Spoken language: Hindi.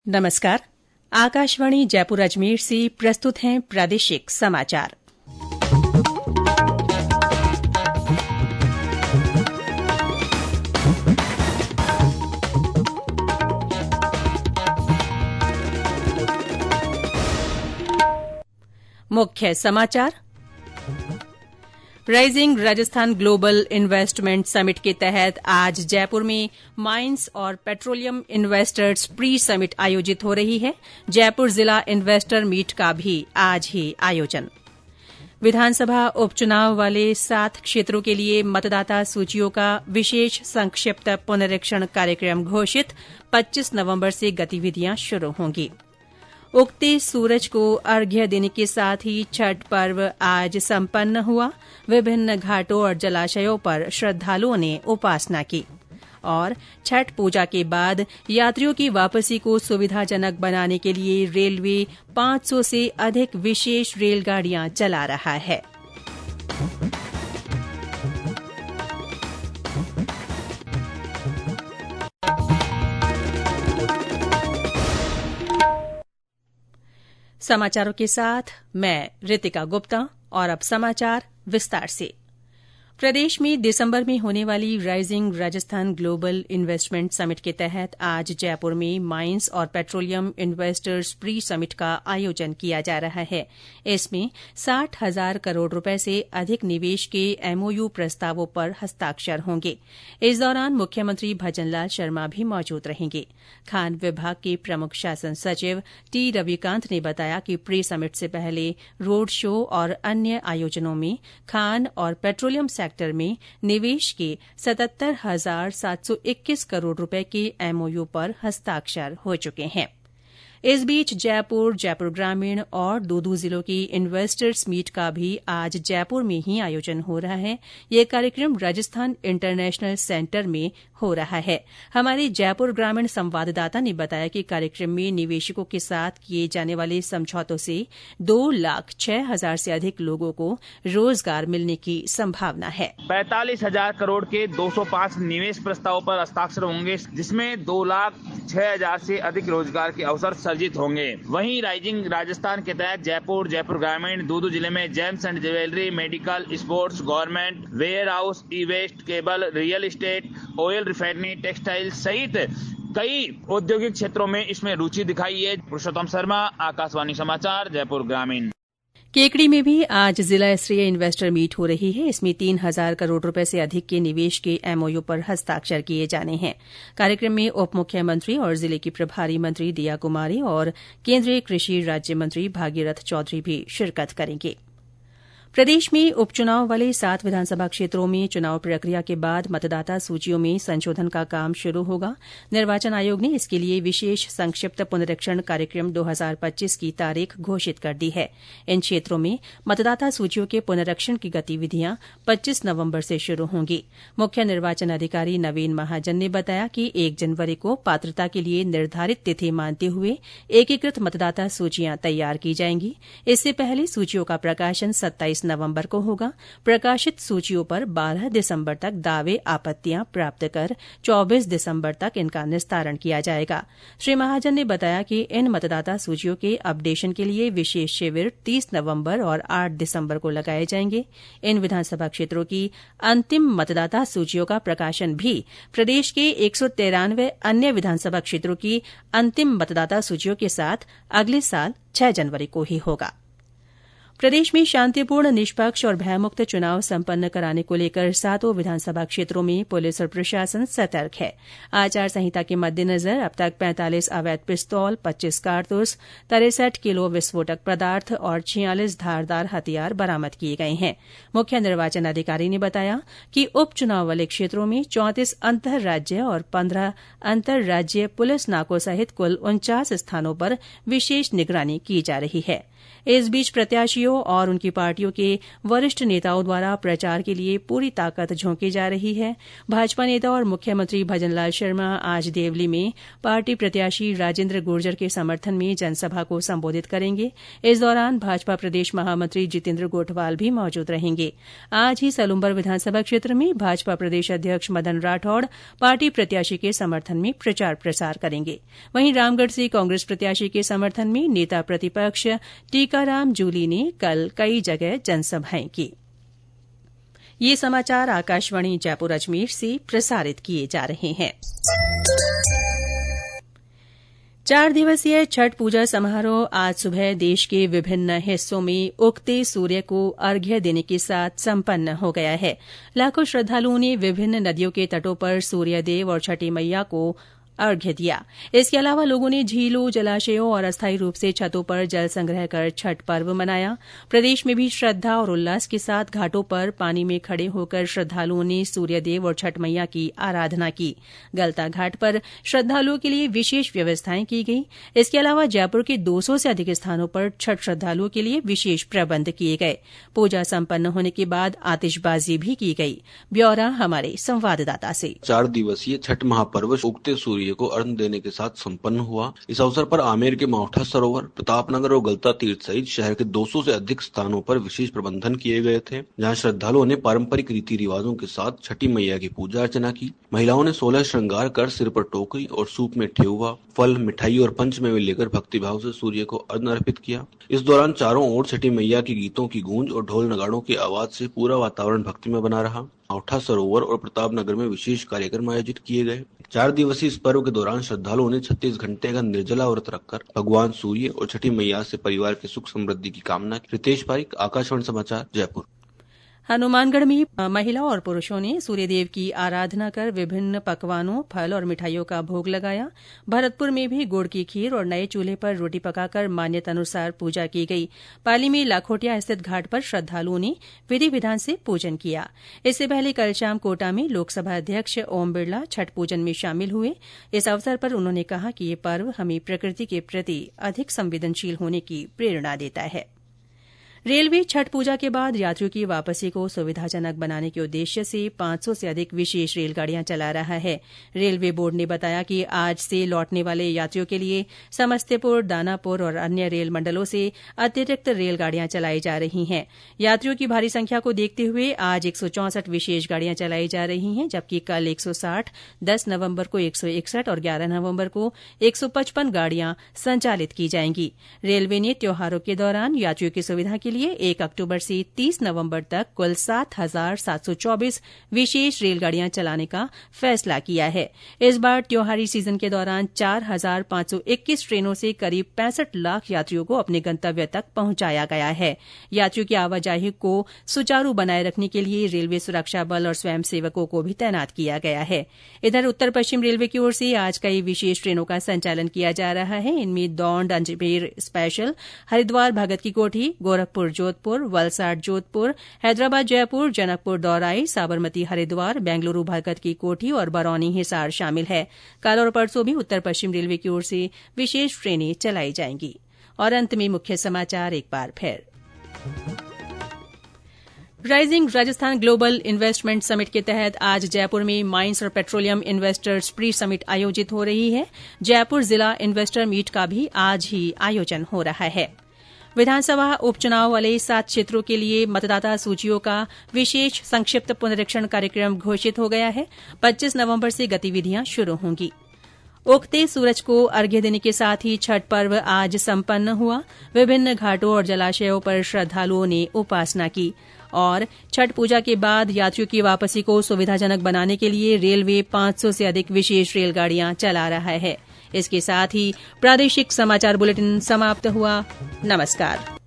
नमस्कार। आकाशवाणी जयपुर अजमेर से प्रस्तुत हैं प्रादेशिक समाचार। मुख्य समाचार। Rising Rajasthan global investment summit के तहत आज जयपुर में माइंस और पेट्रोलियम इन्वेस्टर्स प्री समिट आयोजित हो रही है। जयपुर जिला इन्वेस्टर मीट का भी आज ही आयोजन। विधानसभा उपचुनाव वाले 7 क्षेत्रों के लिए मतदाता सूचियों का विशेष संक्षिप्त पुनरीक्षण कार्यक्रम घोषित। 25 नवंबर से गतिविधियां शुरू होंगी। उगते सूरज को अर्घ्य देने के साथ ही छठ पर्व आज संपन्न हुआ। विभिन्न घाटों और जलाशयों पर श्रद्धालुओं ने उपासना की और छठ पूजा के बाद यात्रियों की वापसी को सुविधाजनक बनाने के लिए रेलवे 500 से अधिक विशेष रेलगाड़ियां चला रहा है। समाचारों के साथ मैं रितिका गुप्ता और अब समाचार विस्तार से। प्रदेश में दिसंबर में होने वाली rising Rajasthan global investment summit के तहत आज जयपुर में माइंस और पेट्रोलियम इन्वेस्टर्स प्री समिट का आयोजन किया जा रहा है। इसमें 60,000 करोड़ रुपए से अधिक निवेश के एमओयू प्रस्तावों पर हस्ताक्षर होंगे। इस दौरान मुख्यमंत्री भजनलाल शर्मा भी मौजूद रहेंगे। खान विभाग के प्रमुख शासन सचिव टी रविकांत ने बताया कि प्री समिट से पहले रोड शो और अन्य आयोजनों में खान और पेट्रोलियम सेक्टर में निवेश के 77,721 करोड़ रुपए के एमओयू पर हस्ताक्षर हो चुके हैं। इस बीच जयपुर, जयपुर ग्रामीण और दूदू जिलों की इन्वेस्टर्स मीट का भी आज जयपुर में ही आयोजन हो रहा है। यह कार्यक्रम राजस्थान इंटरनेशनल सेंटर में हो रहा है। हमारे जयपुर ग्रामीण संवाददाता ने बताया कि कार्यक्रम में निवेशकों के साथ किए जाने वाले समझौतों से 2,06,000 से अधिक लोगों को रोजगार मिलने की संभावना है। 45,000 करोड़ के 205 निवेश प्रस्तावों पर हस्ताक्षर होंगे, जिसमें 2,06,000 से अधिक रोजगार के अवसर सर्जित होंगे। वहीं राइजिंग राजस्थान के तहत जयपुर, जयपुर ग्रामीण, दूदू जिले में gems and jewellery, medical, sports, government, warehouse, E waste, cable, real estate, oil refinery, textile सहित कई औद्योगिक क्षेत्रों में इसमें रुचि दिखाई है। पुरुषोत्तम शर्मा, आकाशवाणी समाचार, जयपुर ग्रामीण। केकड़ी में भी आज जिला स्तरीय इन्वेस्टर मीट हो रही है। इसमें 3,000 करोड़ रुपए से अधिक के निवेश के एमओयू पर हस्ताक्षर किए जाने हैं। कार्यक्रम में उप मुख्यमंत्री और जिले की प्रभारी मंत्री दिया कुमारी और केंद्रीय कृषि राज्य मंत्री भागीरथ चौधरी भी शिरकत करेंगे। प्रदेश में उपचुनाव वाले 7 विधानसभा क्षेत्रों में चुनाव प्रक्रिया के बाद मतदाता सूचियों में संशोधन का काम शुरू होगा। निर्वाचन आयोग ने इसके लिए विशेष संक्षिप्त पुनरीक्षण कार्यक्रम 2025 की तारीख घोषित कर दी है। इन क्षेत्रों में मतदाता सूचियों के पुनरीक्षण की गतिविधियां 25 नवंबर से शुरू होंगी। मुख्य निर्वाचन अधिकारी नवीन महाजन ने बताया कि 1 जनवरी को पात्रता के लिए निर्धारित तिथि मानते हुए एकीकृत मतदाता सूचियां तैयार की जाएंगी। इससे पहले सूचियों का प्रकाशन 27 नवंबर को होगा। प्रकाशित सूचियों पर 12 दिसंबर तक दावे आपत्तियां प्राप्त कर 24 दिसंबर तक इनका निस्तारण किया जाएगा। श्री महाजन ने बताया कि इन मतदाता सूचियों के अपडेशन के लिए विशेष शिविर 30 नवंबर और 8 दिसंबर को लगाए जाएंगे। इन विधानसभा क्षेत्रों की अंतिम मतदाता सूचियों का प्रकाशन भी प्रदेश के 193 अन्य विधानसभा क्षेत्रों की अंतिम मतदाता सूचियों के साथ अगले साल 6 जनवरी को ही होगा। प्रदेश में शांतिपूर्ण, निष्पक्ष और भयमुक्त चुनाव संपन्न कराने को लेकर 7 विधानसभा क्षेत्रों में पुलिस और प्रशासन सतर्क है। आचार संहिता के मद्देनजर अब तक 45 अवैध पिस्तौल, 25 कारतूस, 63 किलो विस्फोटक पदार्थ और 46 धारदार हथियार बरामद किए गए हैं। मुख्य निर्वाचन अधिकारी ने बताया कि उपचुनाव वाले क्षेत्रों में 34 अंतर राज्य और 15 अंतर राज्य पुलिस नाकों सहित कुल 49 स्थानों पर विशेष निगरानी की जा रही है। इस बीच प्रत्याशियों मंत्रियों और उनकी पार्टियों के वरिष्ठ नेताओं द्वारा प्रचार के लिए पूरी ताकत झोंकी जा रही है। भाजपा नेता और मुख्यमंत्री भजनलाल शर्मा आज देवली में पार्टी प्रत्याशी राजेंद्र गुर्जर के समर्थन में जनसभा को संबोधित करेंगे। इस दौरान भाजपा प्रदेश महामंत्री जितेंद्र गोठवाल भी मौजूद रहेंगे। आज ही सलुम्बर विधानसभा क्षेत्र में भाजपा प्रदेश अध्यक्ष मदन राठौड़ पार्टी प्रत्याशी के समर्थन में प्रचार प्रसार करेंगे। वहीं रामगढ़ से कांग्रेस प्रत्याशी के समर्थन में नेता प्रतिपक्ष टीकाराम जूली ने कल कई जगह जनसभाएं की। ये समाचार आकाशवाणी जयपुर अजमेर से प्रसारित किए जा रहे हैं। 4 दिवसीय छठ पूजा समारोह आज सुबह देश के विभिन्न हिस्सों में उगते सूर्य को अर्घ्य देने के साथ संपन्न हो गया है। लाखों श्रद्धालुओं ने विभिन्न नदियों के तटों पर सूर्यदेव और छठी मैया को अर्घ्य दिया। इसके अलावा लोगों ने झीलों, जलाशयों और अस्थायी रूप से छतों पर जल संग्रह कर छठ पर्व मनाया। प्रदेश में भी श्रद्धा और उल्लास के साथ घाटों पर पानी में खड़े होकर श्रद्धालुओं ने सूर्यदेव और छठ मैया की आराधना की। गलता घाट पर श्रद्धालुओं के लिए विशेष व्यवस्थाएं की गई। इसके अलावा जयपुर के 200 से अधिक स्थानों पर छठ श्रद्धालुओं के लिए विशेष प्रबंध किए गए। पूजा संपन्न होने के बाद आतिशबाजी भी की गई। ब्यौरा हमारे संवाददाता से। 4 दिवसीय छठ महापर्व उगते सूर्य को अर्घ्य देने के साथ संपन्न हुआ। इस अवसर पर आमेर के मावठा सरोवर, प्रतापनगर और गलता तीर्थ सहित शहर के 200 से अधिक स्थानों पर विशेष प्रबंधन किए गए थे, जहां श्रद्धालुओं ने पारंपरिक रीति रिवाजों के साथ छठी मैया की पूजा अर्चना की। महिलाओं ने 16 श्रृंगार कर सिर पर टोकरी और सूप में ठेकुआ, फल, मिठाई और पंचमेवे लेकर भक्तिभाव से सूर्य को अर्घ्य अर्पित किया। इस दौरान चारों ओर छठी मैया की गीतों की गूंज और ढोल नगाड़ों की आवाज से पूरा वातावरण भक्तिमय बना रहा। मावठा सरोवर और प्रतापनगर में विशेष कार्यक्रम आयोजित किए गए। 4 दिवसीय इस पर्व के दौरान श्रद्धालुओं ने 36 घंटे का निर्जला व्रत रखकर भगवान सूर्य और छठी मैया से परिवार के सुख समृद्धि की कामना की। रितेश पारिक, आकाशवाणी समाचार, जयपुर। हनुमानगढ़ में महिला और पुरुषों ने सूर्यदेव की आराधना कर विभिन्न पकवानों, फल और मिठाइयों का भोग लगाया। भरतपुर में भी गुड़ की खीर और नए चूल्हे पर रोटी पकाकर मान्यतानुसार पूजा की गई। पाली में लाखोटिया स्थित घाट पर श्रद्धालुओं ने विधि विधान से पूजन किया। इससे पहले कल शाम कोटा में लोकसभा अध्यक्ष ओम बिरला छठ पूजन में शामिल हुए। इस अवसर पर उन्होंने कहा कि ये पर्व हमें प्रकृति के प्रति अधिक संवेदनशील होने की प्रेरणा देता है। रेलवे छठ पूजा के बाद यात्रियों की वापसी को सुविधाजनक बनाने के उद्देश्य से 500 से अधिक विशेष रेलगाड़ियां चला रहा है। रेलवे बोर्ड ने बताया कि आज से लौटने वाले यात्रियों के लिए समस्तीपुर, दानापुर और अन्य रेल मंडलों से अतिरिक्त रेलगाड़ियां चलाई जा रही हैं। यात्रियों की भारी संख्या को देखते हुए आज 164 विशेष गाड़ियां चलाई जा रही हैं, जबकि कल 160, 10 नवम्बर को 161 और 11 नवम्बर को 155 गाड़ियां संचालित की जाएंगी। रेलवे ने त्योहारों के दौरान यात्रियों की सुविधा के लिए 1 अक्टूबर से 30 नवंबर तक कुल 7,724 विशेष रेलगाड़ियां चलाने का फैसला किया है। इस बार त्योहारी सीजन के दौरान 4,521 ट्रेनों से करीब 65 लाख यात्रियों को अपने गंतव्य तक पहुंचाया गया है। यात्रियों की आवाजाही को सुचारू बनाए रखने के लिए रेलवे सुरक्षा बल और स्वयंसेवकों को भी तैनात किया गया है। इधर उत्तर पश्चिम रेलवे की ओर से आज कई विशेष ट्रेनों का संचालन किया जा रहा है। इनमें दौंड अजमेर स्पेशल, हरिद्वार भगत की कोठी, गोरखपुर जोधपुर, वलसाड जोधपुर, हैदराबाद जयपुर, जनकपुर दौराई, साबरमती हरिद्वार, बेंगलुरु भगत की कोठी और बरौनी हिसार शामिल है। कल और परसों भी उत्तर पश्चिम रेलवे की ओर से विशेष ट्रेनें चलाई जाएंगी। और अंत में मुख्य समाचार एक बार फिर। Rising Rajasthan global investment summit के तहत आज जयपुर में माइंस और पेट्रोलियम इन्वेस्टर्स प्री समिट आयोजित हो रही है। जयपुर जिला इन्वेस्टर मीट का भी आज ही आयोजन हो रहा है। विधानसभा उपचुनाव वाले 7 क्षेत्रों के लिए मतदाता सूचियों का विशेष संक्षिप्त पुनरीक्षण कार्यक्रम घोषित हो गया है। 25 नवंबर से गतिविधियां शुरू होंगी। उगते सूरज को अर्घ्य देने के साथ ही छठ पर्व आज संपन्न हुआ। विभिन्न घाटों और जलाशयों पर श्रद्धालुओं ने उपासना की। और छठ पूजा के बाद यात्रियों की वापसी को सुविधाजनक बनाने के लिए रेलवे 500 से अधिक विशेष रेलगाड़ियां चला रहा है। इसके साथ ही प्रादेशिक समाचार बुलेटिन समाप्त हुआ। नमस्कार।